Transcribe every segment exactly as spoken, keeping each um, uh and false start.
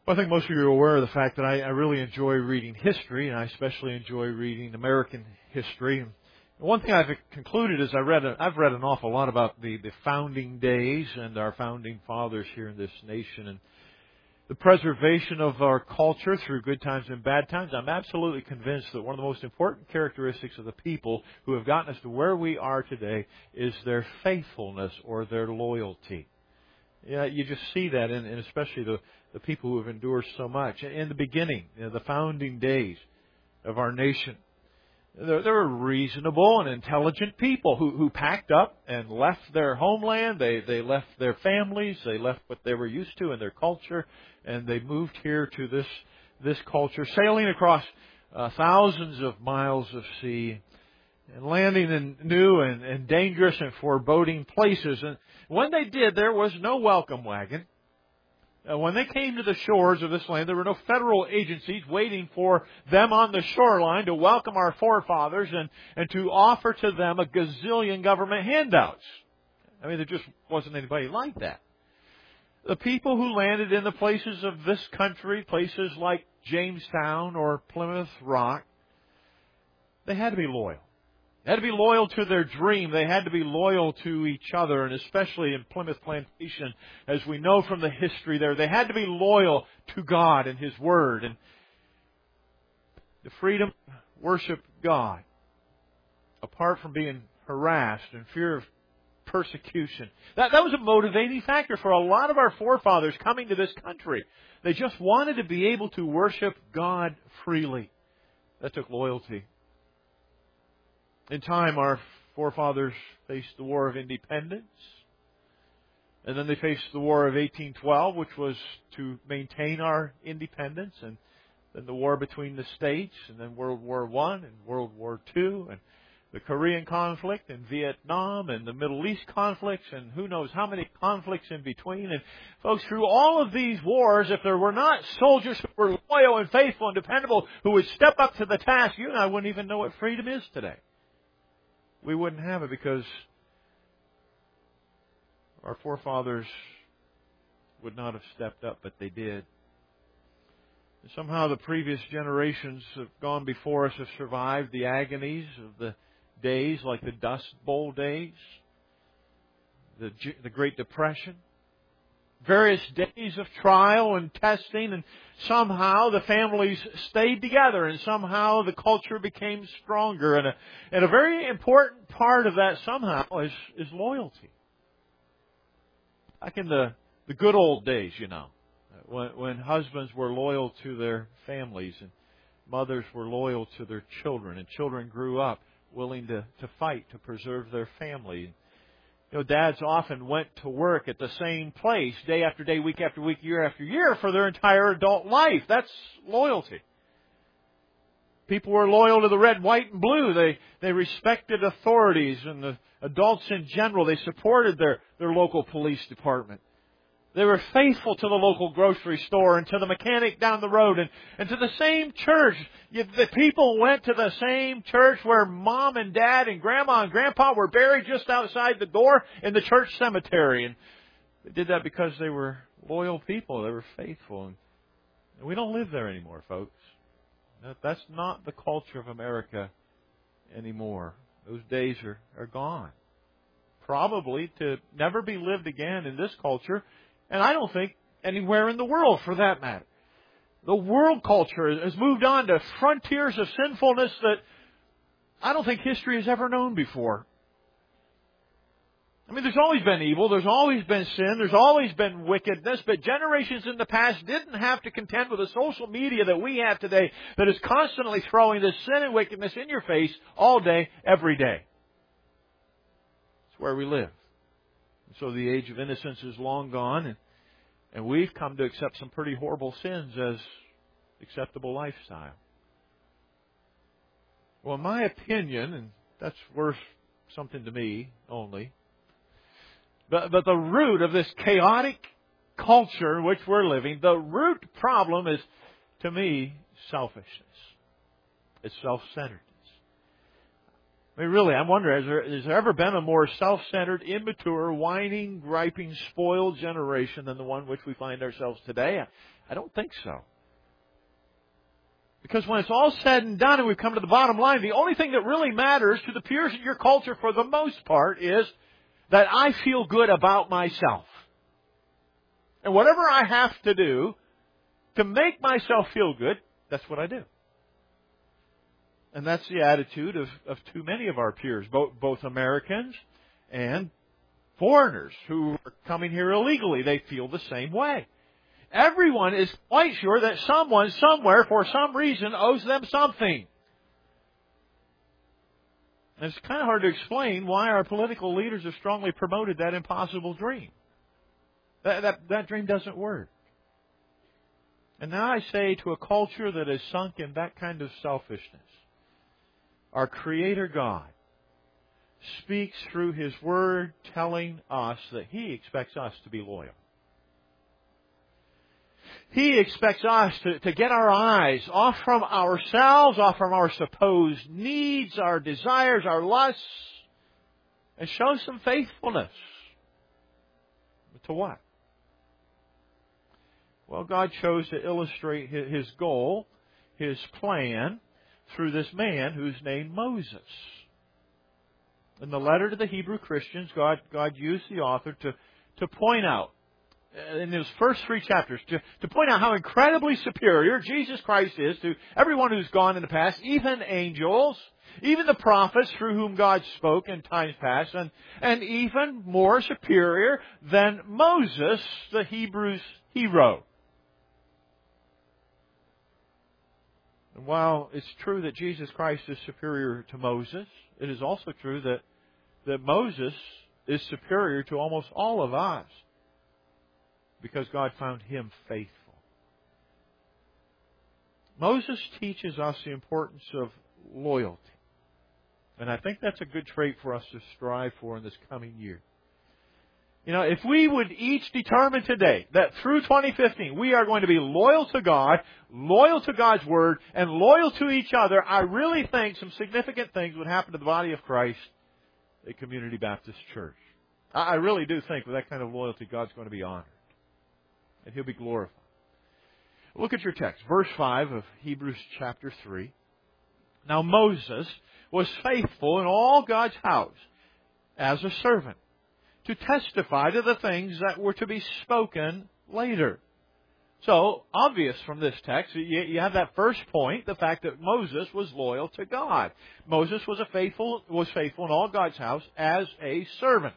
Well, I think most of you are aware of the fact that I, I really enjoy reading history, and I especially enjoy reading American history. And one thing I've concluded is I read a, I've read an awful lot about the, the founding days and our founding fathers here in this nation, and the preservation of our culture through good times and bad times. I'm absolutely convinced that one of the most important characteristics of the people who have gotten us to where we are today is their faithfulness or their loyalty. Yeah, you just see that in, in especially the, the people who have endured so much. In the beginning, you know, the founding days of our nation, there, there were reasonable and intelligent people who, who packed up and left their homeland. They, they left their families. They left what they were used to in their culture, and they moved here to this this culture, sailing across uh, thousands of miles of sea and landing in new and, and dangerous and foreboding places. And when they did, there was no welcome wagon. Uh, when they came to the shores of this land, there were no federal agencies waiting for them on the shoreline to welcome our forefathers and, and to offer to them a gazillion government handouts. I mean, there just wasn't anybody like that. The people who landed in the places of this country, places like Jamestown or Plymouth Rock, they had to be loyal. They had to be loyal to their dream. They had to be loyal to each other, and especially in Plymouth Plantation, as we know from the history there, they had to be loyal to God and His Word. And the freedom to worship God, apart from being harassed and fear of persecution. That, that was a motivating factor for a lot of our forefathers coming to this country. They just wanted to be able to worship God freely. That took loyalty. In time, our forefathers faced the War of Independence. And then they faced the War of eighteen twelve, which was to maintain our independence. And then the war between the states. And then World War One and World War Two. And the Korean conflict and Vietnam and the Middle East conflicts. And who knows how many conflicts in between. And folks, through all of these wars, if there were not soldiers who were loyal and faithful and dependable, who would step up to the task, you and I wouldn't even know what freedom is today. We wouldn't have it because our forefathers would not have stepped up, but they did. And somehow the previous generations have gone before us have survived the agonies of the days like the Dust Bowl days, the, the Great Depression, various days of trial and testing, and somehow the families stayed together, and somehow the culture became stronger. And a, and a very important part of that somehow is, is loyalty. Back in the, the good old days, you know, when, when husbands were loyal to their families and mothers were loyal to their children, and children grew up willing to, to fight to preserve their family. You know, dads often went to work at the same place day after day, week after week, year after year for their entire adult life. That's loyalty. People were loyal to the red, white, and blue. They they respected authorities and the adults in general. They supported their, their local police department. They were faithful to the local grocery store and to the mechanic down the road and, and to the same church. The people went to the same church where mom and dad and grandma and grandpa were buried just outside the door in the church cemetery. And they did that because they were loyal people. They were faithful. And we don't live there anymore, folks. That's not the culture of America anymore. Those days are, are gone. Probably to never be lived again in this culture. And I don't think anywhere in the world, for that matter. The world culture has moved on to frontiers of sinfulness that I don't think history has ever known before. I mean, there's always been evil, there's always been sin, there's always been wickedness, but generations in the past didn't have to contend with the social media that we have today that is constantly throwing this sin and wickedness in your face all day, every day. It's where we live. So the age of innocence is long gone, and, and we've come to accept some pretty horrible sins as acceptable lifestyle. Well, in my opinion, and that's worth something to me only, but, but the root of this chaotic culture in which we're living, the root problem is, to me, selfishness. It's self-centeredness. I mean, really, I wonder, has there, has there ever been a more self-centered, immature, whining, griping, spoiled generation than the one in which we find ourselves today? I, I don't think so. Because when it's all said and done and we've come to the bottom line, the only thing that really matters to the peers in your culture for the most part is that I feel good about myself. And whatever I have to do to make myself feel good, that's what I do. And that's the attitude of, of too many of our peers, both, both Americans and foreigners who are coming here illegally. They feel the same way. Everyone is quite sure that someone somewhere for some reason owes them something. And it's kind of hard to explain why our political leaders have strongly promoted that impossible dream. That, that, that dream doesn't work. And now I say to a culture that is sunk in that kind of selfishness, our Creator God speaks through His Word telling us that He expects us to be loyal. He expects us to, to get our eyes off from ourselves, off from our supposed needs, our desires, our lusts, and show some faithfulness. But to what? Well, God chose to illustrate His goal, His plan, through this man who's named Moses. In the letter to the Hebrew Christians, God, God used the author to, to point out, in those first three chapters, to, to point out how incredibly superior Jesus Christ is to everyone who's gone in the past, even angels, even the prophets through whom God spoke in times past, and, and even more superior than Moses, the Hebrews' hero. And while it's true that Jesus Christ is superior to Moses, it is also true that, that Moses is superior to almost all of us, because God found him faithful. Moses teaches us the importance of loyalty. And I think that's a good trait for us to strive for in this coming year. You know, if we would each determine today that through twenty fifteen we are going to be loyal to God, loyal to God's Word, and loyal to each other, I really think some significant things would happen to the body of Christ at Community Baptist Church. I really do think with that kind of loyalty, God's going to be honored. And He'll be glorified. Look at your text, verse five of Hebrews chapter three. Now Moses was faithful in all God's house as a servant, to testify to the things that were to be spoken later. So, obvious from this text, you have that first point, the fact that Moses was loyal to God. Moses was a faithful, was faithful in all God's house as a servant.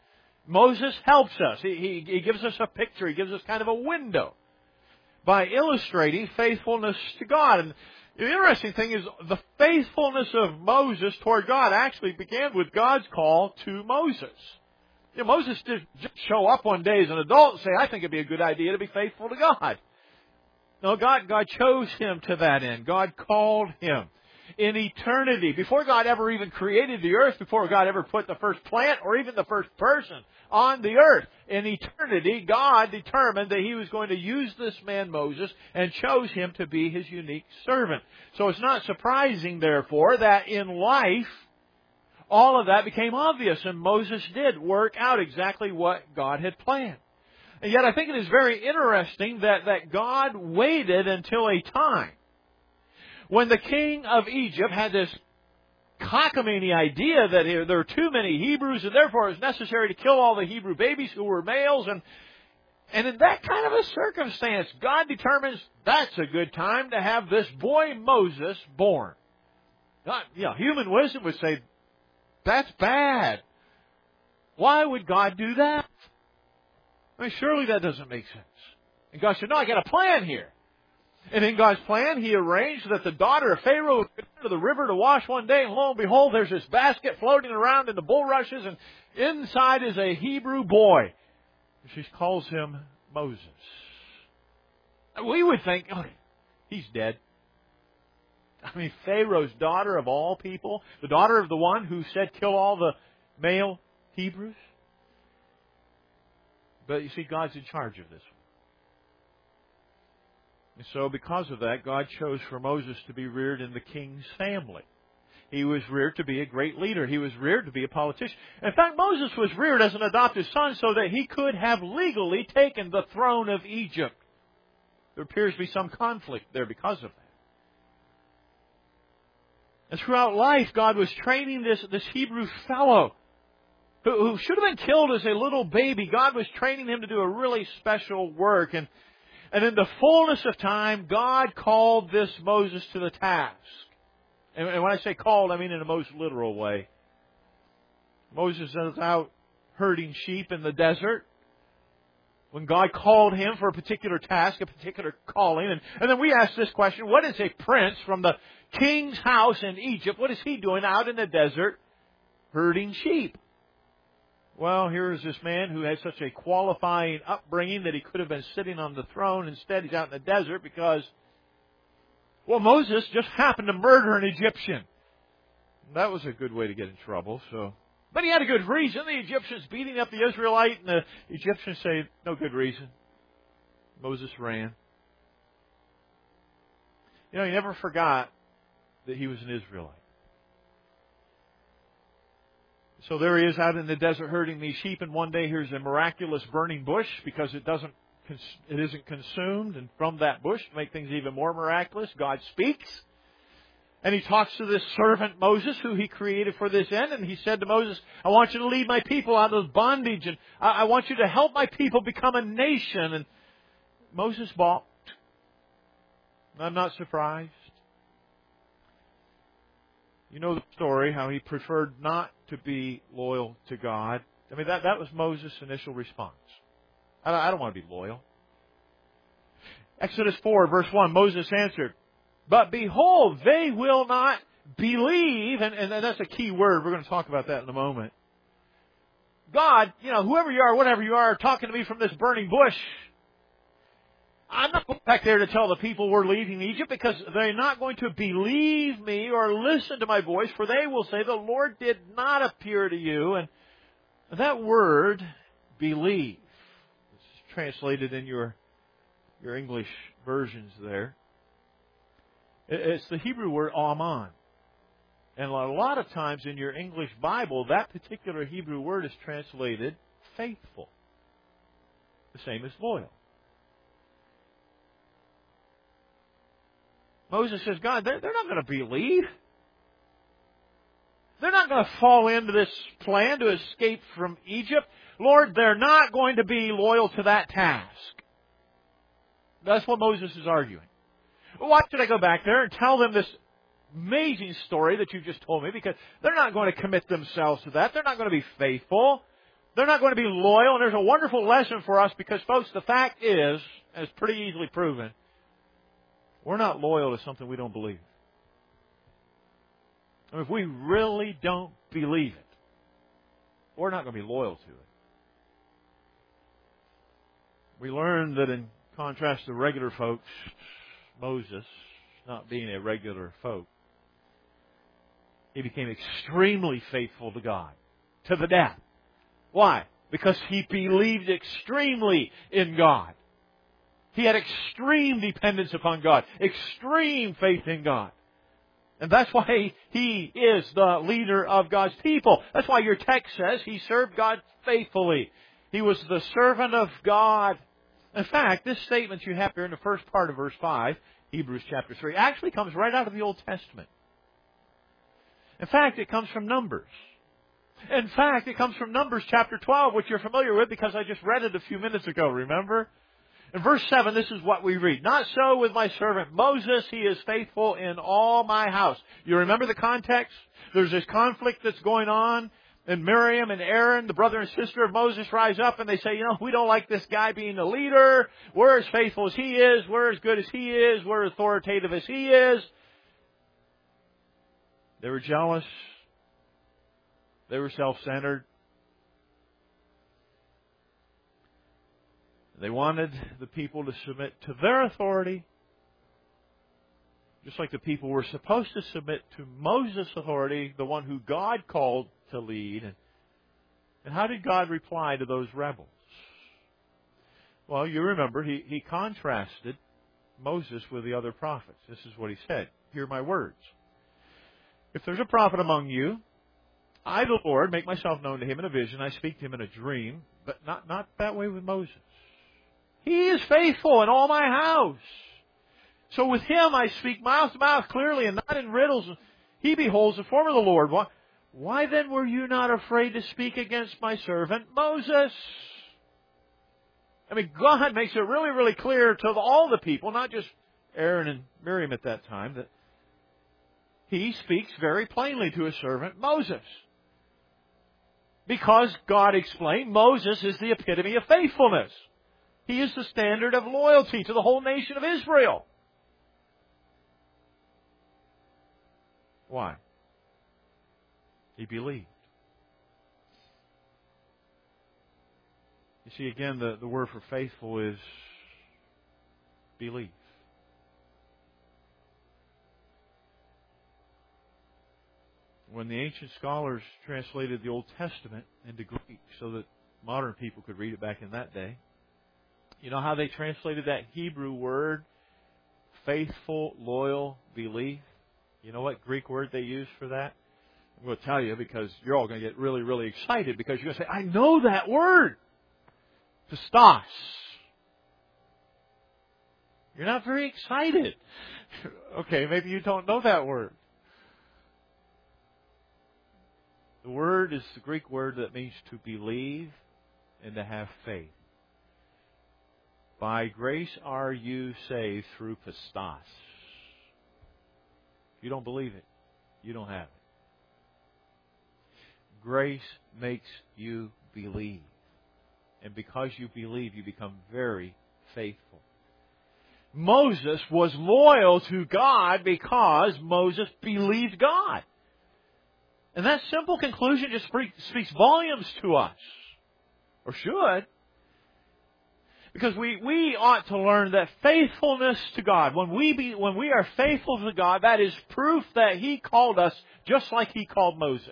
Moses helps us. He, he, he gives us a picture. He gives us kind of a window by illustrating faithfulness to God. And the interesting thing is the faithfulness of Moses toward God actually began with God's call to Moses. You know, Moses didn't just show up one day as an adult and say, I think it'd be a good idea to be faithful to God. No, God, God chose him to that end. God called him. In eternity, before God ever even created the earth, before God ever put the first plant or even the first person on the earth, in eternity, God determined that He was going to use this man Moses and chose him to be His unique servant. So it's not surprising, therefore, that in life, all of that became obvious, and Moses did work out exactly what God had planned. And yet I think it is very interesting that, that God waited until a time when the king of Egypt had this cockamamie idea that there were too many Hebrews and therefore it was necessary to kill all the Hebrew babies who were males. And, and in that kind of a circumstance, God determines that's a good time to have this boy Moses born. Not, you know, human wisdom would say, that's bad. Why would God do that? I mean, surely that doesn't make sense. And God said, no, I got a plan here. And in God's plan, He arranged that the daughter of Pharaoh would go to the river to wash one day, and lo and behold, there's this basket floating around in the bulrushes, and inside is a Hebrew boy. She calls him Moses. We would think, oh, he's dead. I mean, Pharaoh's daughter of all people, the daughter of the one who said, kill all the male Hebrews. But you see, God's in charge of this one. And so because of that, God chose for Moses to be reared in the king's family. He was reared to be a great leader. He was reared to be a politician. In fact, Moses was reared as an adopted son so that he could have legally taken the throne of Egypt. There appears to be some conflict there because of that. And throughout life, God was training this, this Hebrew fellow who, who should have been killed as a little baby. God was training him to do a really special work. And, and in the fullness of time, God called this Moses to the task. And, and when I say called, I mean in the most literal way. Moses is out herding sheep in the desert when God called him for a particular task, a particular calling. And, and then we ask this question, what is a prince from the king's house in Egypt, what is he doing out in the desert herding sheep? Well, here is this man who had such a qualifying upbringing that he could have been sitting on the throne. Instead, he's out in the desert because, well, Moses just happened to murder an Egyptian. That was a good way to get in trouble, so... But he had a good reason. The Egyptians beating up the Israelite, and the Egyptians say, no good reason. Moses ran. You know, he never forgot that he was an Israelite. So there he is out in the desert herding these sheep, and one day here's a miraculous burning bush because it doesn't, it isn't consumed, and from that bush, to make things even more miraculous, God speaks. And he talks to this servant Moses, who he created for this end. And he said to Moses, I want you to lead my people out of bondage. And I, I want you to help my people become a nation. And Moses balked. I'm not surprised. You know the story, how he preferred not to be loyal to God. I mean, that, that was Moses' initial response. I, I don't want to be loyal. Exodus four, verse one, Moses answered, but behold, they will not believe, and, and that's a key word. We're going to talk about that in a moment. God, you know, whoever you are, whatever you are, talking to me from this burning bush, I'm not going back there to tell the people we're leaving Egypt because they're not going to believe me or listen to my voice, for they will say, the Lord did not appear to you. And that word, believe, is translated in your, your English versions there. It's the Hebrew word aman. And a lot of times in your English Bible, that particular Hebrew word is translated faithful. The same as loyal. Moses says, God, they're, they're not going to believe. They're not going to fall into this plan to escape from Egypt. Lord, they're not going to be loyal to that task. That's what Moses is arguing. Why should I go back there and tell them this amazing story that you just told me? Because they're not going to commit themselves to that. They're not going to be faithful. They're not going to be loyal. And there's a wonderful lesson for us because, folks, the fact is, and it's pretty easily proven, we're not loyal to something we don't believe. I mean, if we really don't believe it, we're not going to be loyal to it. We learned that in contrast to regular folks, Moses, not being a regular folk, he became extremely faithful to God, to the death. Why? Because he believed extremely in God. He had extreme dependence upon God, extreme faith in God. And that's why he is the leader of God's people. That's why your text says he served God faithfully. He was the servant of God. In fact, this statement you have here in the first part of verse five, Hebrews chapter three, actually comes right out of the Old Testament. In fact, it comes from Numbers. In fact, it comes from Numbers chapter twelve, which you're familiar with because I just read it a few minutes ago, remember? In verse seven, this is what we read. Not so with my servant Moses, he is faithful in all my house. You remember the context? There's this conflict that's going on. And Miriam and Aaron, the brother and sister of Moses, rise up and they say, you know, we don't like this guy being the leader. We're as faithful as he is. We're as good as he is. We're as authoritative as he is. They were jealous. They were self-centered. They wanted the people to submit to their authority, just like the people were supposed to submit to Moses' authority, the one who God called to lead. And how did God reply to those rebels? Well, you remember, he, he contrasted Moses with the other prophets. This is what he said. Hear my words. If there's a prophet among you, I, the Lord, make myself known to him in a vision. I speak to him in a dream. But not, not that way with Moses. He is faithful in all my house. So with him I speak mouth to mouth clearly and not in riddles. He beholds the form of the Lord. Why, why then were you not afraid to speak against my servant Moses? I mean, God makes it really, really clear to all the people, not just Aaron and Miriam at that time, that He speaks very plainly to His servant Moses. Because God explained, Moses is the epitome of faithfulness. He is the standard of loyalty to the whole nation of Israel. Why? He believed. You see, again, the, the word for faithful is belief. When the ancient scholars translated the Old Testament into Greek so that modern people could read it back in that day, you know how they translated that Hebrew word, faithful, loyal, belief? You know what Greek word they used for that? I'm going to tell you because you're all going to get really, really excited because you're going to say, I know that word. Pistos. You're not very excited. Okay, maybe you don't know that word. The word is the Greek word that means to believe and to have faith. By grace are you saved through pistos. If you don't believe it, you don't have it. Grace makes you believe. And because you believe, you become very faithful. Moses was loyal to God because Moses believed God. And that simple conclusion just speaks volumes to us. Or should. Because we, we ought to learn that faithfulness to God, when we be, when we are faithful to God, that is proof that He called us just like He called Moses.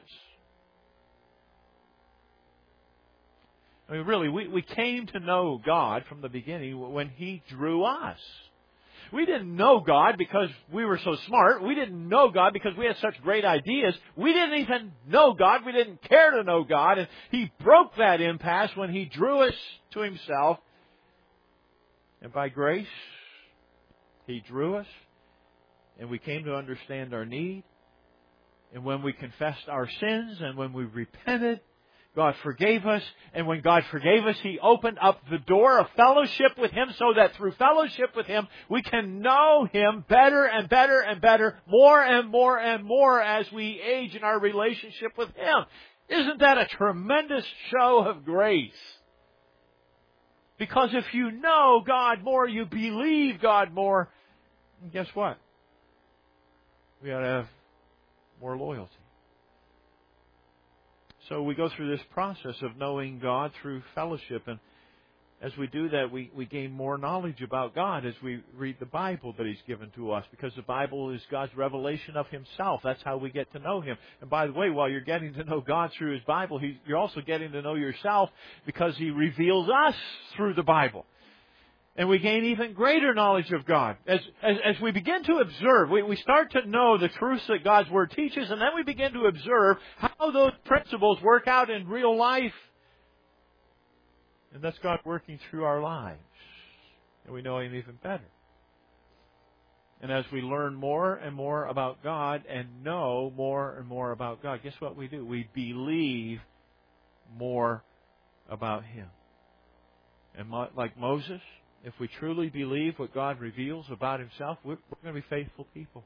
I mean, really, we, we came to know God from the beginning when He drew us. We didn't know God because we were so smart. We didn't know God because we had such great ideas. We didn't even know God. We didn't care to know God. And He broke that impasse when He drew us to Himself. And by grace, He drew us. And we came to understand our need. And when we confessed our sins and when we repented, God forgave us, and when God forgave us, He opened up the door of fellowship with Him so that through fellowship with Him, we can know Him better and better and better, more and more and more as we age in our relationship with Him. Isn't that a tremendous show of grace? Because if you know God more, you believe God more, and guess what? We ought to have more loyalty. So we go through this process of knowing God through fellowship. And as we do that, we, we gain more knowledge about God as we read the Bible that He's given to us. Because the Bible is God's revelation of Himself. That's how we get to know Him. And by the way, while you're getting to know God through His Bible, he, you're also getting to know yourself because He reveals us through the Bible. And we gain even greater knowledge of God. As, as, as we begin to observe, we, we start to know the truths that God's Word teaches, and then we begin to observe how those principles work out in real life. And that's God working through our lives. And we know Him even better. And as we learn more and more about God and know more and more about God, guess what we do? We believe more about Him. And like Moses, if we truly believe what God reveals about Himself, we're, we're going to be faithful people.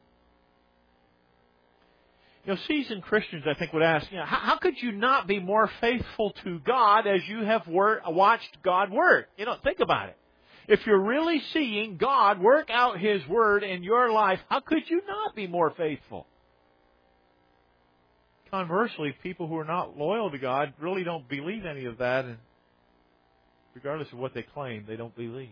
You know, seasoned Christians, I think, would ask, you know, how, how could you not be more faithful to God as you have wor- watched God work? You know, think about it. If you're really seeing God work out His Word in your life, how could you not be more faithful? Conversely, people who are not loyal to God really don't believe any of that, and regardless of what they claim, they don't believe.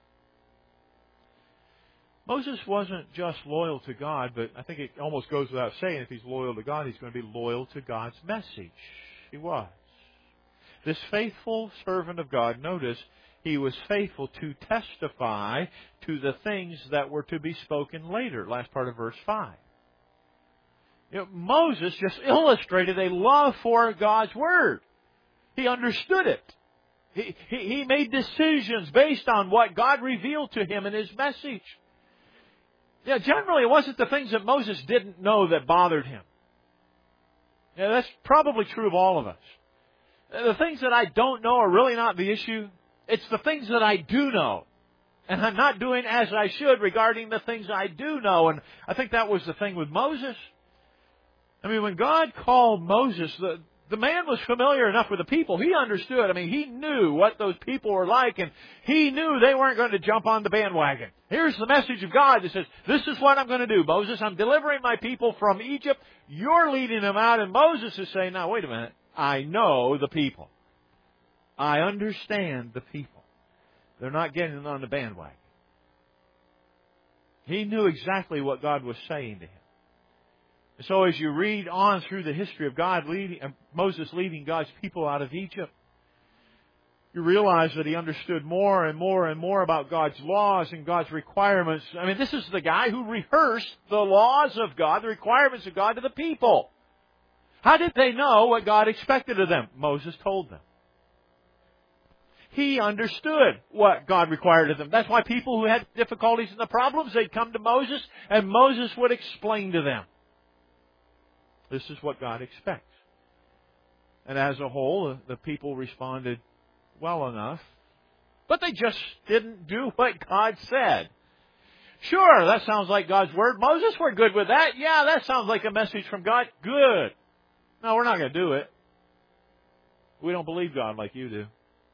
Moses wasn't just loyal to God, but I think it almost goes without saying, if he's loyal to God, he's going to be loyal to God's message. He was. This faithful servant of God, notice, he was faithful to testify to the things that were to be spoken later, last part of verse five. You know, Moses just illustrated a love for God's Word. He understood it. He, he, he made decisions based on what God revealed to him in His message. Yeah, generally it wasn't the things that Moses didn't know that bothered him. Yeah, that's probably true of all of us. The things that I don't know are really not the issue. It's the things that I do know. And I'm not doing as I should regarding the things I do know. And I think that was the thing with Moses. I mean, when God called Moses, the, the man was familiar enough with the people. He understood. I mean, he knew what those people were like, and he knew they weren't going to jump on the bandwagon. Here's the message of God that says, this is what I'm going to do, Moses. I'm delivering my people from Egypt. You're leading them out. And Moses is saying, now, wait a minute. I know the people. I understand the people. They're not getting on the bandwagon. He knew exactly what God was saying to him. So as you read on through the history of God leading, uh, Moses leading God's people out of Egypt, you realize that he understood more and more and more about God's laws and God's requirements. I mean, this is the guy who rehearsed the laws of God, the requirements of God to the people. How did they know what God expected of them? Moses told them. He understood what God required of them. That's why people who had difficulties and the problems, they'd come to Moses, and Moses would explain to them. This is what God expects. And as a whole, the people responded well enough, but they just didn't do what God said. Sure, that sounds like God's Word. Moses, we're good with that. Yeah, that sounds like a message from God. Good. No, we're not going to do it. We don't believe God like you do.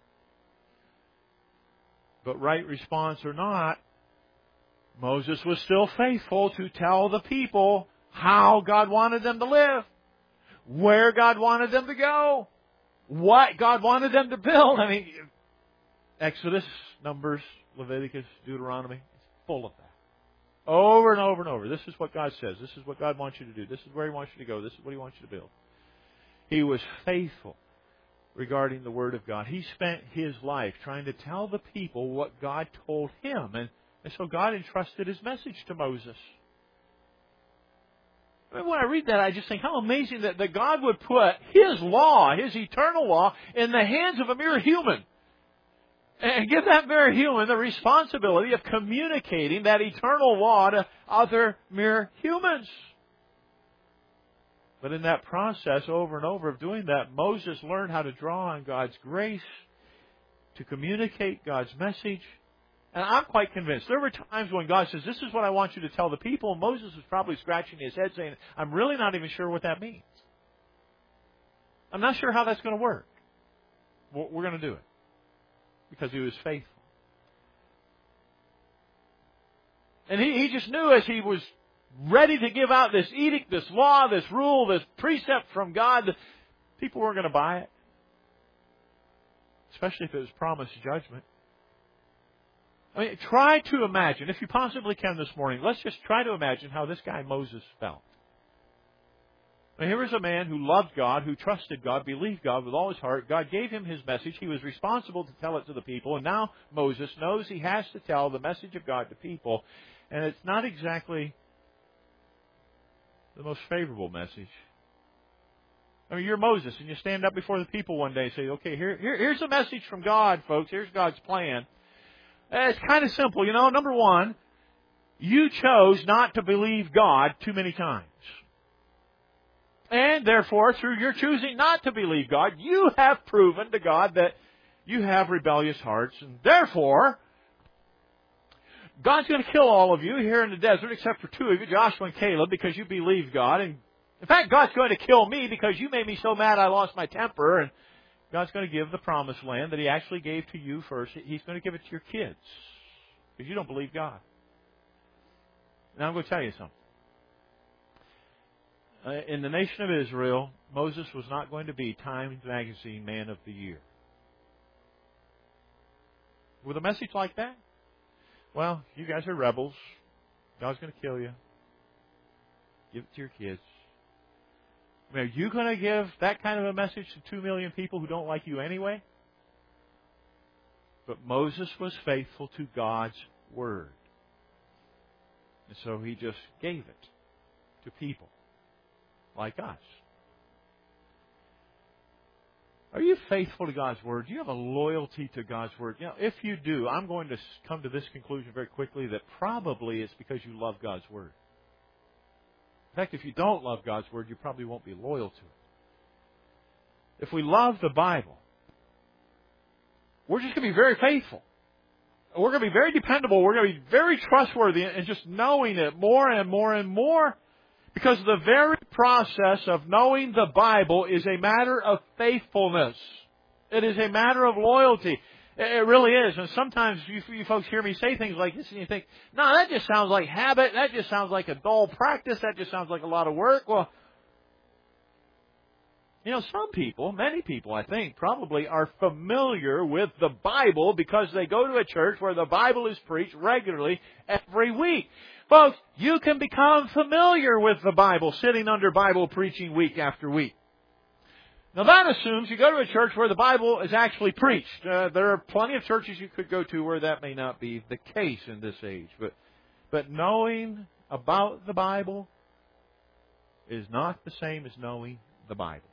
But right response or not, Moses was still faithful to tell the people how God wanted them to live, where God wanted them to go, what God wanted them to build. I mean, Exodus, Numbers, Leviticus, Deuteronomy, it's full of that. Over and over and over. This is what God says. This is what God wants you to do. This is where He wants you to go. This is what He wants you to build. He was faithful regarding the Word of God. He spent his life trying to tell the people what God told him. And, and so God entrusted His message to Moses. I mean, when I read that, I just think how amazing that, that God would put His law, His eternal law, in the hands of a mere human. And give that mere human the responsibility of communicating that eternal law to other mere humans. But in that process, over and over of doing that, Moses learned how to draw on God's grace to communicate God's message. And I'm quite convinced. There were times when God says, this is what I want you to tell the people. And Moses was probably scratching his head saying, I'm really not even sure what that means. I'm not sure how that's going to work. We're going to do it. Because he was faithful. And he, he just knew as he was ready to give out this edict, this law, this rule, this precept from God, that people weren't going to buy it. Especially if it was promised judgment. I mean, try to imagine, if you possibly can this morning, let's just try to imagine how this guy Moses felt. I mean, here was a man who loved God, who trusted God, believed God with all his heart. God gave him His message. He was responsible to tell it to the people. And now Moses knows he has to tell the message of God to people. And it's not exactly the most favorable message. I mean, you're Moses, and you stand up before the people one day and say, okay, here, here, here's a message from God, folks. Here's God's plan. It's kind of simple, you know. Number one, you chose not to believe God too many times. And therefore, through your choosing not to believe God, you have proven to God that you have rebellious hearts. And therefore, God's going to kill all of you here in the desert except for two of you, Joshua and Caleb, because you believed God. And in fact, God's going to kill me because you made me so mad I lost my temper. And God's going to give the promised land that He actually gave to you first. He's going to give it to your kids because you don't believe God. Now I'm going to tell you something. Uh, in the nation of Israel, Moses was not going to be Time Magazine Man of the Year. With a message like that? Well, you guys are rebels. God's going to kill you. Give it to your kids. I mean, are you going to give that kind of a message to two million people who don't like you anyway? But Moses was faithful to God's Word. And so he just gave it to people. like us. Are you faithful to God's Word? Do you have a loyalty to God's Word? You know, if you do, I'm going to come to this conclusion very quickly that probably it's because you love God's Word. In fact, if you don't love God's Word, you probably won't be loyal to it. If we love the Bible, we're just going to be very faithful. We're going to be very dependable. We're going to be very trustworthy and just knowing it more and more and more. Because the very process of knowing the Bible is a matter of faithfulness. It is a matter of loyalty. It really is. And sometimes you, you folks hear me say things like this and you think, no, that just sounds like habit. That just sounds like a dull practice. That just sounds like a lot of work. Well, you know, some people, many people, I think, probably are familiar with the Bible because they go to a church where the Bible is preached regularly every week. Folks, you can become familiar with the Bible sitting under Bible preaching week after week. Now that assumes you go to a church where the Bible is actually preached. Uh, there are plenty of churches you could go to where that may not be the case in this age. But, but knowing about the Bible is not the same as knowing the Bible.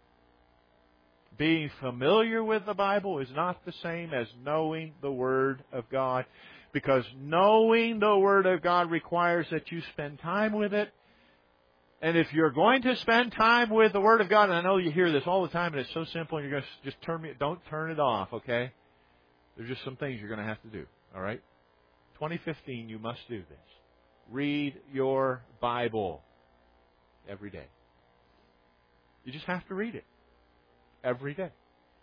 Being familiar with the Bible is not the same as knowing the Word of God. Because knowing the Word of God requires that you spend time with it. And if you're going to spend time with the Word of God, and I know you hear this all the time, and it's so simple, and you're going to just turn me, don't turn it off, okay? There's just some things you're going to have to do, all right? twenty fifteen, you must do this. Read your Bible every day. You just have to read it every day.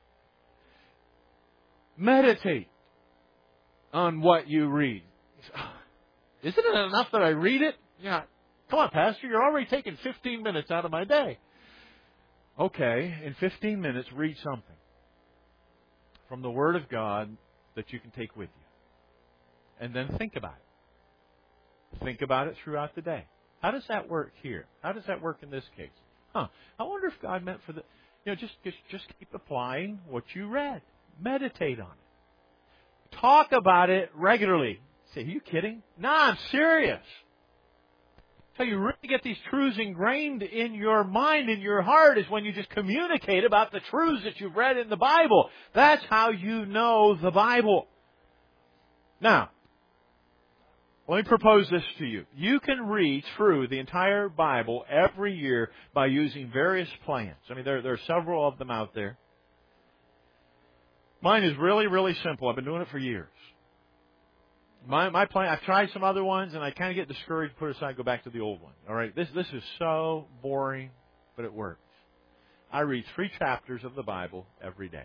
Meditate on what you read. Isn't it enough that I read it? Yeah. Come on, Pastor, you're already taking fifteen minutes out of my day. Okay, in fifteen minutes, read something from the Word of God that you can take with you. And then think about it. Think about it throughout the day. How does that work here? How does that work in this case? Huh. I wonder if God meant for the... You know, just, just, just keep applying what you read. Meditate on it. Talk about it regularly. Say, are you kidding? No, I'm serious. So you really get these truths ingrained in your mind, in your heart, is when you just communicate about the truths that you've read in the Bible. That's how you know the Bible. Now, let me propose this to you. You can read through the entire Bible every year by using various plans. I mean, there, there are several of them out there. Mine is really, really simple. I've been doing it for years. My my plan, I've tried some other ones, and I kind of get discouraged, put it aside, go back to the old one. All right, this this is so boring, but it works. I read three chapters of the Bible every day.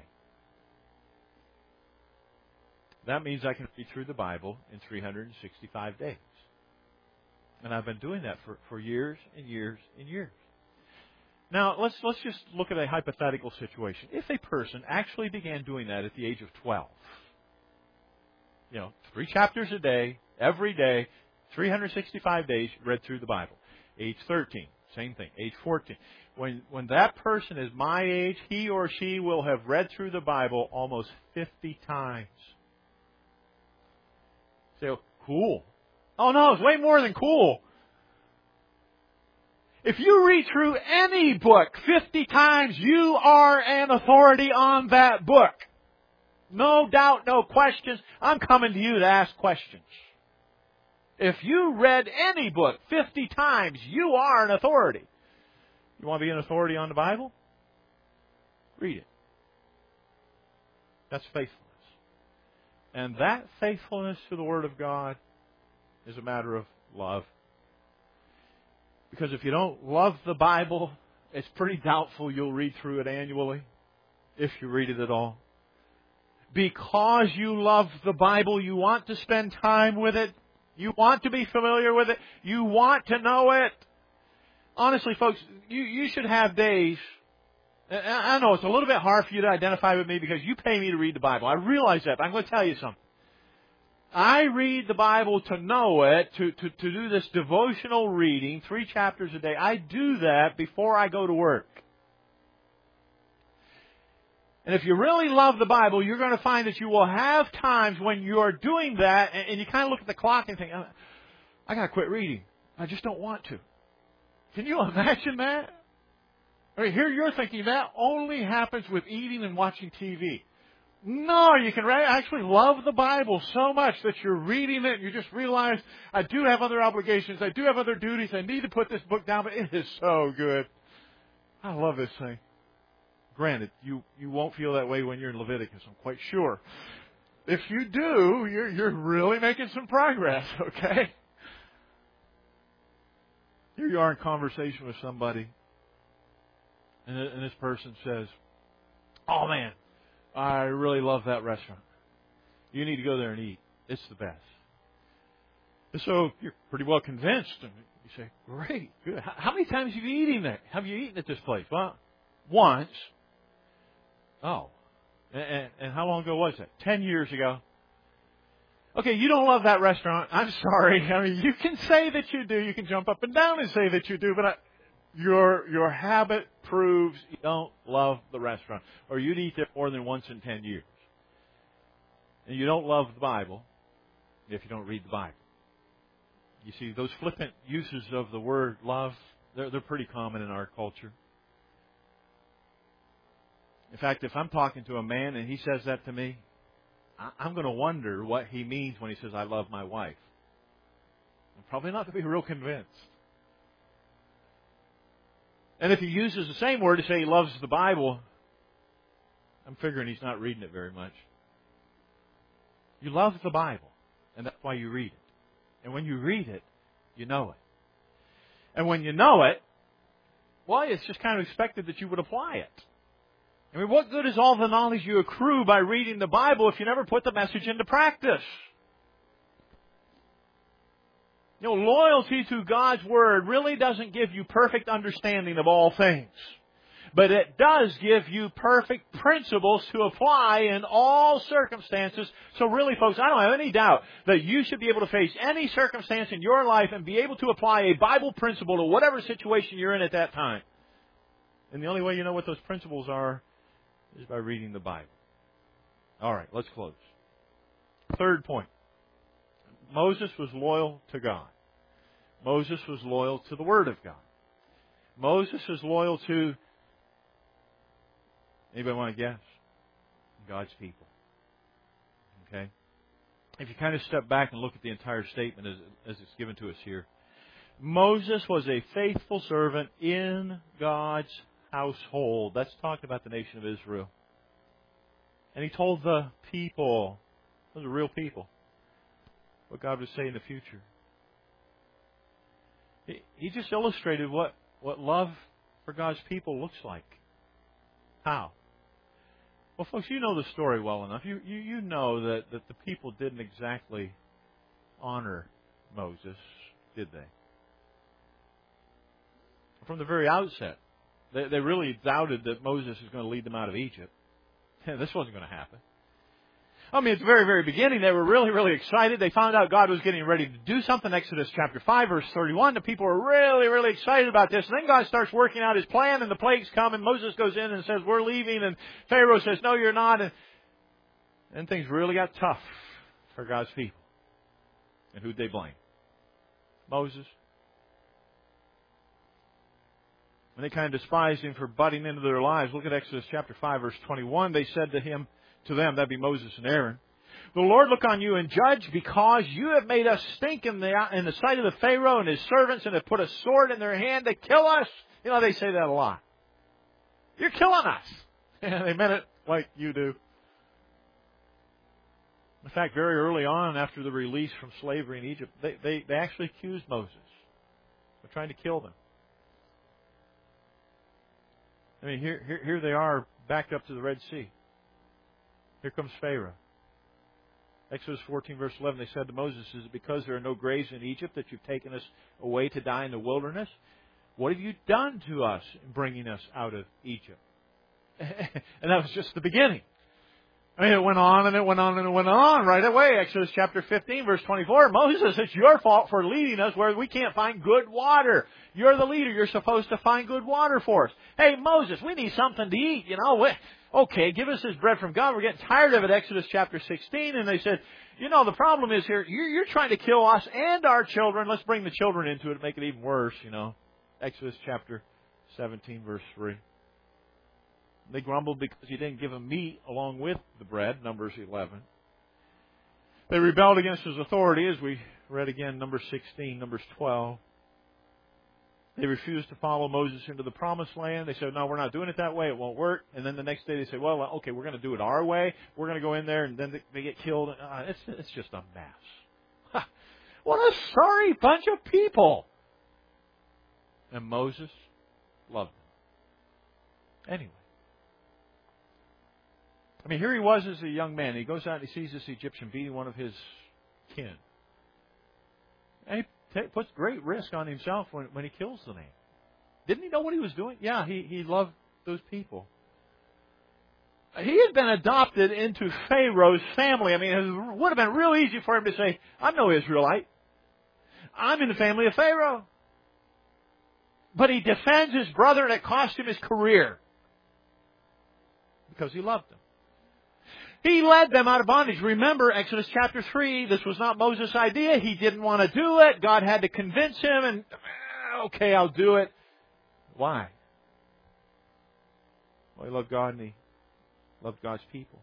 That means I can read through the Bible in three hundred sixty-five days. And I've been doing that for, for years and years and years. Now, let's let's just look at a hypothetical situation. If a person actually began doing that at the age of twelve, you know, three chapters a day, every day, three hundred sixty-five days, read through the Bible. Age thirteen, same thing. Age fourteen. When when that person is my age, he or she will have read through the Bible almost fifty times. Say, so, cool. Oh no, it's way more than cool. If you read through any book fifty times, you are an authority on that book. No doubt, no questions. I'm coming to you to ask questions. If you read any book fifty times, you are an authority. You want to be an authority on the Bible? Read it. That's faithfulness. And that faithfulness to the Word of God is a matter of love. Because if you don't love the Bible, it's pretty doubtful you'll read through it annually, if you read it at all. Because you love the Bible, you want to spend time with it. You want to be familiar with it. You want to know it. Honestly, folks, you, you should have days. I know it's a little bit hard for you to identify with me because you pay me to read the Bible. I realize that, but I'm going to tell you something. I read the Bible to know it, to, to, to do this devotional reading, three chapters a day. I do that before I go to work. And if you really love the Bible, you're going to find that you will have times when you're doing that, and, and you kind of look at the clock and think, I got to quit reading. I just don't want to. Can you imagine that? I mean, here you're thinking that only happens with eating and watching T V. No, you can actually love the Bible so much that you're reading it and you just realize, I do have other obligations, I do have other duties, I need to put this book down, but it is so good. I love this thing. Granted, you, you won't feel that way when you're in Leviticus, I'm quite sure. If you do, you're, you're really making some progress, okay? Here you are in conversation with somebody, and, and this person says, oh man, I really love that restaurant. You need to go there and eat. It's the best. And so you're pretty well convinced. And you say, great, good. How many times have you eaten there? Have you eaten at this place? Well, once. Oh. And, and how long ago was that? Ten years ago. Okay, you don't love that restaurant. I'm sorry. I mean, you can say that you do. You can jump up and down and say that you do, but I, Your your habit proves you don't love the restaurant, or you'd eat there more than once in ten years. And you don't love the Bible if you don't read the Bible. You see, those flippant uses of the word love, they're, they're pretty common in our culture. In fact, if I'm talking to a man and he says that to me, I'm going to wonder what he means when he says, I love my wife. I'm probably not going to be real convinced. And if he uses the same word to say he loves the Bible, I'm figuring he's not reading it very much. You love the Bible, and that's why you read it. And when you read it, you know it. And when you know it, well, it's just kind of expected that you would apply it. I mean, what good is all the knowledge you accrue by reading the Bible if you never put the message into practice? You know, loyalty to God's Word really doesn't give you perfect understanding of all things. But it does give you perfect principles to apply in all circumstances. So really, folks, I don't have any doubt that you should be able to face any circumstance in your life and be able to apply a Bible principle to whatever situation you're in at that time. And the only way you know what those principles are is by reading the Bible. All right, let's close. Third point. Moses was loyal to God. Moses was loyal to the Word of God. Moses is loyal to, anybody want to guess? God's people. Okay? If you kind of step back and look at the entire statement as, as it's given to us here, Moses was a faithful servant in God's household. That's talking about the nation of Israel. And he told the people, those are real people, what God would say in the future. He, he just illustrated what, what love for God's people looks like. How? Well, folks, you know the story well enough. You, you, you know that, that the people didn't exactly honor Moses, did they? From the very outset, they, they really doubted that Moses was going to lead them out of Egypt. This wasn't going to happen. I mean, at the very, very beginning, they were really, really excited. They found out God was getting ready to do something. Exodus chapter five, verse thirty-one. The people were really, really excited about this. And then God starts working out His plan, and the plagues come, and Moses goes in and says, we're leaving. And Pharaoh says, no, you're not. And then things really got tough for God's people. And who'd they blame? Moses. And they kind of despised him for butting into their lives. Look at Exodus chapter five, verse twenty-one. They said to him, to them, that'd be Moses and Aaron, the Lord look on you and judge, because you have made us stink in the in the sight of the Pharaoh and his servants, and have put a sword in their hand to kill us. You know, they say that a lot. You're killing us. And they meant it like you do. In fact, very early on, after the release from slavery in Egypt, they, they, they actually accused Moses of trying to kill them. I mean, here, here, here they are backed up to the Red Sea. Here comes Pharaoh. Exodus fourteen, verse eleven, they said to Moses, is it because there are no graves in Egypt that you've taken us away to die in the wilderness? What have you done to us in bringing us out of Egypt? And that was just the beginning. I mean, it went on and it went on and it went on right away. Exodus chapter fifteen, verse twenty-four, Moses, it's your fault for leading us where we can't find good water. You're the leader. You're supposed to find good water for us. Hey, Moses, we need something to eat, you know. Okay, give us this bread from God. We're getting tired of it. Exodus chapter sixteen, and they said, you know, the problem is here, you're, you're trying to kill us and our children. Let's bring the children into it and make it even worse, you know. Exodus chapter seventeen, verse three. They grumbled because he didn't give them meat along with the bread, Numbers eleven. They rebelled against his authority, as we read again, Numbers sixteen, Numbers twelve. They refused to follow Moses into the promised land. They said, no, we're not doing it that way. It won't work. And then the next day they say, well, okay, we're going to do it our way. We're going to go in there, and then they get killed. Uh, it's, it's just a mess. What a sorry bunch of people. And Moses loved them. Anyway. I mean, here he was as a young man. He goes out and he sees this Egyptian beating one of his kin. And he t- puts great risk on himself when, when he kills the man. Didn't he know what he was doing? Yeah, he, he loved those people. He had been adopted into Pharaoh's family. I mean, it would have been real easy for him to say, I'm no Israelite. I'm in the family of Pharaoh. But he defends his brother, and it cost him his career. Because he loved them. He led them out of bondage. Remember, Exodus chapter three, this was not Moses' idea. He didn't want to do it. God had to convince him, and okay, I'll do it. Why? Well, he loved God, and he loved God's people.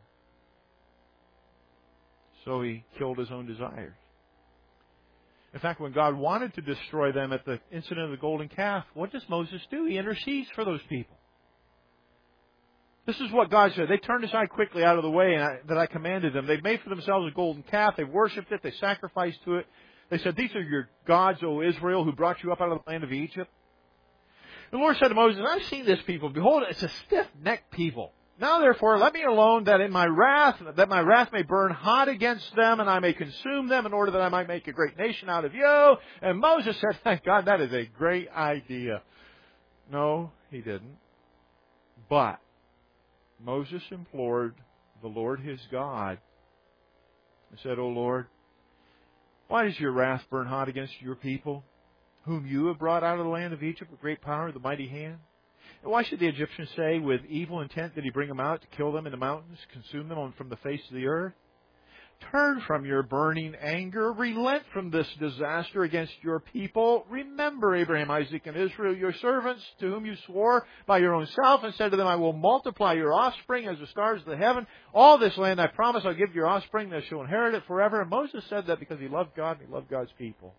So he killed his own desires. In fact, when God wanted to destroy them at the incident of the golden calf, what does Moses do? He intercedes for those people. This is what God said. They turned aside quickly out of the way and I, that I commanded them. They've made for themselves a golden calf. They've worshipped it. They sacrificed to it. They said, these are your gods, O Israel, who brought you up out of the land of Egypt. The Lord said to Moses, I've seen this people. Behold, it's a stiff-necked people. Now, therefore, let me alone that in my wrath, that my wrath may burn hot against them, and I may consume them in order that I might make a great nation out of you. And Moses said, thank God, that is a great idea. No, he didn't. But Moses implored the Lord his God and said, O Lord, why does your wrath burn hot against your people, whom you have brought out of the land of Egypt with great power, with a mighty hand? And why should the Egyptians say, with evil intent did he bring them out to kill them in the mountains, consume them from the face of the earth? Turn from your burning anger. Relent from this disaster against your people. Remember Abraham, Isaac, and Israel, your servants, to whom you swore by your own self, and said to them, I will multiply your offspring as the stars of the heaven. All this land I promise I'll give to your offspring. They shall inherit it forever. And Moses said that because he loved God and he loved God's people.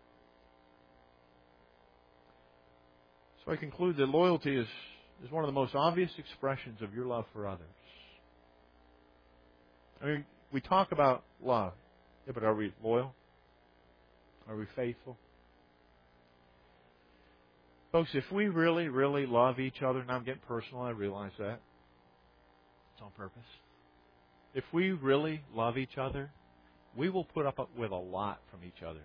So I conclude that loyalty is, is one of the most obvious expressions of your love for others. I mean, we talk about love. Yeah, but are we loyal? Are we faithful? Folks, if we really, really love each other, and I'm getting personal, I realize that. It's on purpose. If we really love each other, we will put up with a lot from each other.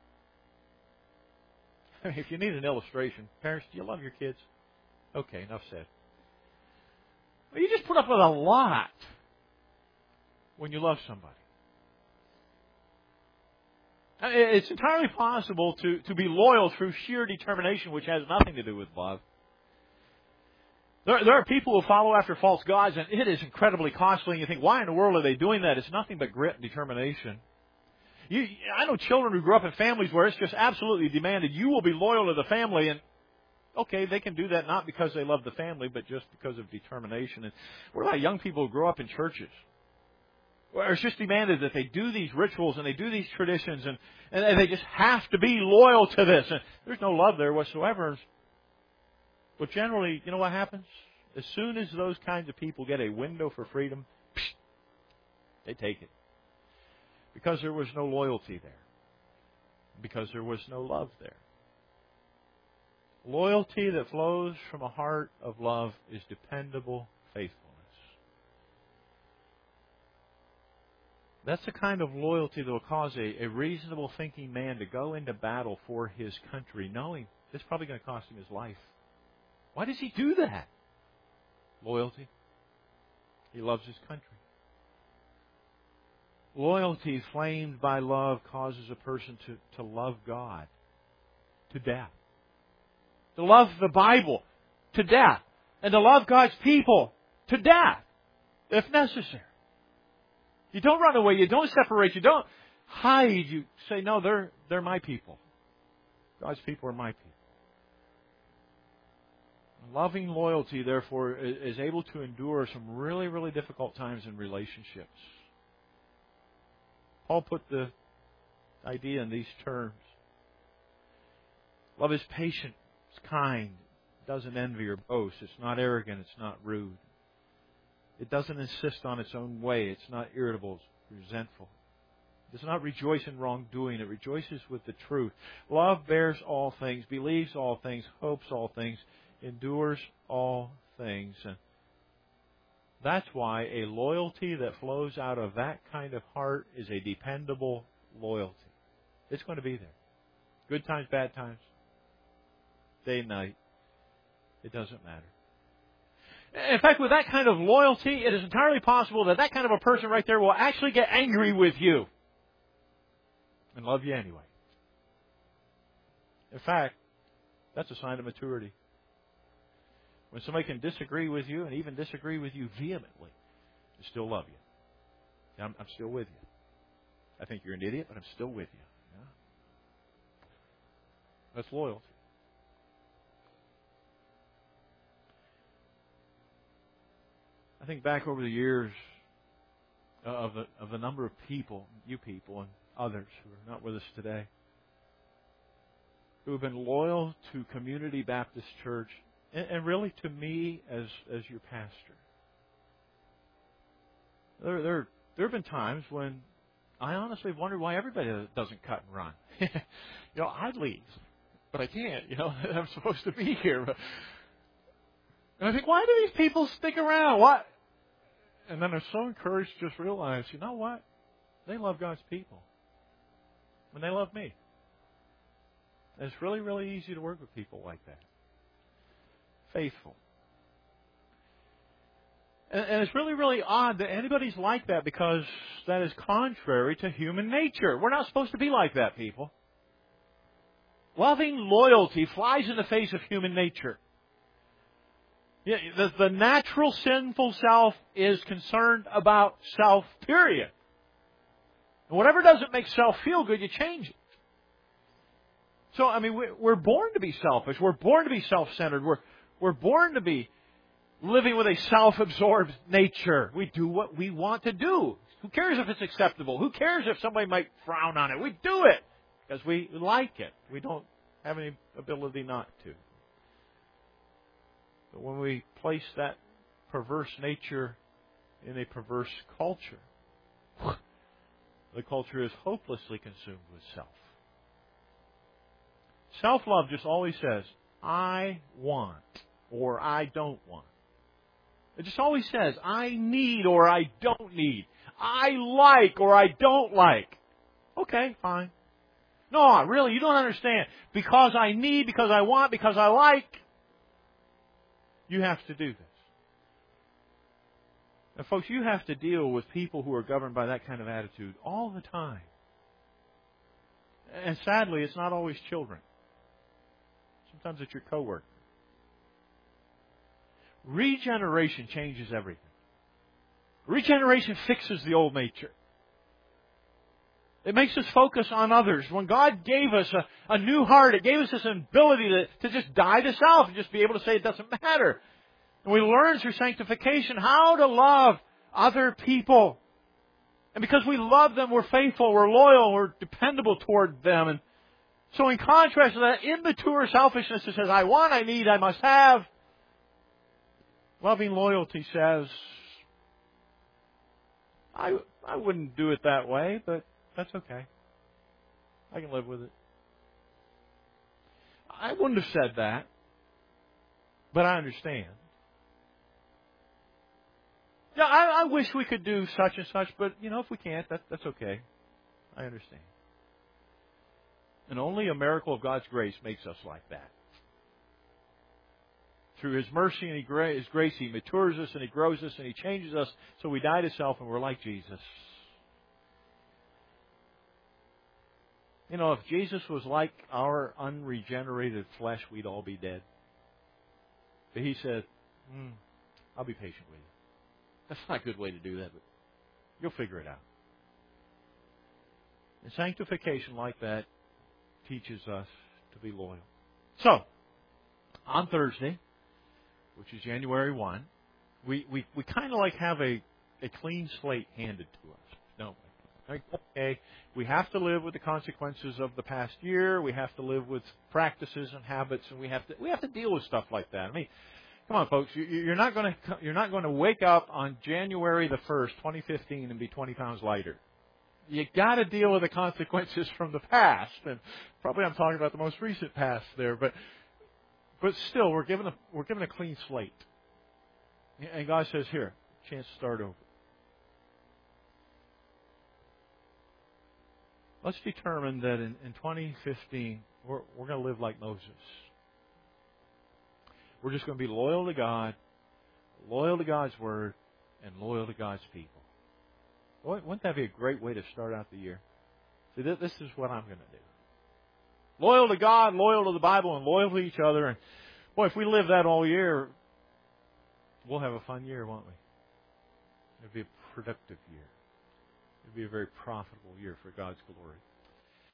If you need an illustration, parents, do you love your kids? Okay, enough said. Well, you just put up with a lot when you love somebody. It's entirely possible to, to be loyal through sheer determination, which has nothing to do with love. There, there are people who follow after false gods, and it is incredibly costly, and you think, why in the world are they doing that? It's nothing but grit and determination. You, I know children who grew up in families where it's just absolutely demanded, you will be loyal to the family, and okay, they can do that not because they love the family, but just because of determination. And what about young people who grow up in churches? Where it's just demanded that they do these rituals and they do these traditions, and, and they just have to be loyal to this. And there's no love there whatsoever. But generally, you know what happens? As soon as those kinds of people get a window for freedom, they take it. Because there was no loyalty there. Because there was no love there. Loyalty that flows from a heart of love is dependable faithfulness. That's the kind of loyalty that will cause a, a reasonable thinking man to go into battle for his country, knowing it's probably going to cost him his life. Why does he do that? Loyalty. He loves his country. Loyalty flamed by love causes a person to, to love God to death. To love the Bible to death. And to love God's people to death, if necessary. You don't run away. You don't separate. You don't hide. You say, no, they're, they're my people. God's people are my people. Loving loyalty, therefore, is able to endure some really, really difficult times in relationships. Paul put the idea in these terms. Love is patient, it's kind, it doesn't envy or boast, it's not arrogant, it's not rude. It doesn't insist on its own way, it's not irritable, it's resentful. It does not rejoice in wrongdoing, it rejoices with the truth. Love bears all things, believes all things, hopes all things, endures all things. And that's why a loyalty that flows out of that kind of heart is a dependable loyalty. It's going to be there. Good times, bad times, day and night. It doesn't matter. In fact, with that kind of loyalty, it is entirely possible that that kind of a person right there will actually get angry with you and love you anyway. In fact, that's a sign of maturity. When somebody can disagree with you and even disagree with you vehemently and still love you. I'm, I'm still with you. I think you're an idiot, but I'm still with you. Yeah? That's loyalty. I think back over the years of the, of the number of people, you people and others who are not with us today, who have been loyal to Community Baptist Church and, and really to me as, as your pastor. There, there, there have been times when I honestly have wondered why everybody doesn't cut and run. you know, I'd leave, but I can't. You know, I'm supposed to be here. And I think, why do these people stick around? What? And then I'm so encouraged to just realize, you know what? They love God's people. And they love me. And it's really, really easy to work with people like that. Faithful. And, and it's really, really odd that anybody's like that, because that is contrary to human nature. We're not supposed to be like that, people. Loving loyalty flies in the face of human nature. Yeah, the, the natural sinful self is concerned about self, period. And whatever doesn't make self feel good, you change it. So, I mean, we're born to be selfish. We're born to be self-centered. We're, we're born to be living with a self-absorbed nature. We do what we want to do. Who cares if it's acceptable? Who cares if somebody might frown on it? We do it because we like it. We don't have any ability not to. But when we place that perverse nature in a perverse culture, the culture is hopelessly consumed with self. Self-love just always says, I want, or I don't want. It just always says, I need or I don't need. I like or I don't like. Okay, fine. No, really, you don't understand. Because I need, because I want, because I like, you have to do this. And folks, you have to deal with people who are governed by that kind of attitude all the time. And sadly, it's not always children. Sometimes it's your coworker. Regeneration changes everything. Regeneration fixes the old nature. It makes us focus on others. When God gave us a, a new heart, it gave us this ability to, to just die to self and just be able to say it doesn't matter. And we learn through sanctification how to love other people. And because we love them, we're faithful, we're loyal, we're dependable toward them. And so in contrast to that immature selfishness that says, I want, I need, I must have, loving loyalty says, I, I wouldn't do it that way, but that's okay. I can live with it. I wouldn't have said that, but I understand. Yeah, I, I wish we could do such and such, but, you know, if we can't, that, that's okay. I understand. And only a miracle of God's grace makes us like that. Through His mercy and His grace, He matures us and He grows us and He changes us so we die to self and we're like Jesus. You know, if Jesus was like our unregenerated flesh, we'd all be dead. But He said, mm, I'll be patient with you. That's not a good way to do that, but you'll figure it out. And sanctification like that teaches us to be loyal. So, on Thursday, which is January first, we, we, we kind of like have a, a clean slate handed to us, don't we? Like, okay, we have to live with the consequences of the past year. We have to live with practices and habits, and we have to we have to deal with stuff like that. I mean, come on, folks, you, you're not going to you're not going to wake up on January the first, twenty fifteen, and be twenty pounds lighter. You got to deal with the consequences from the past, and probably I'm talking about the most recent past there, but but still, we're given a we're given a clean slate, and God says, "Here, chance to start over." Let's determine that in, in twenty fifteen, we're, we're going to live like Moses. We're just going to be loyal to God, loyal to God's Word, and loyal to God's people. Wouldn't that be a great way to start out the year? See, this, this is what I'm going to do. Loyal to God, loyal to the Bible, and loyal to each other. And boy, if we live that all year, we'll have a fun year, won't we? It'll be a productive year. It'll be a very profitable year for God's glory.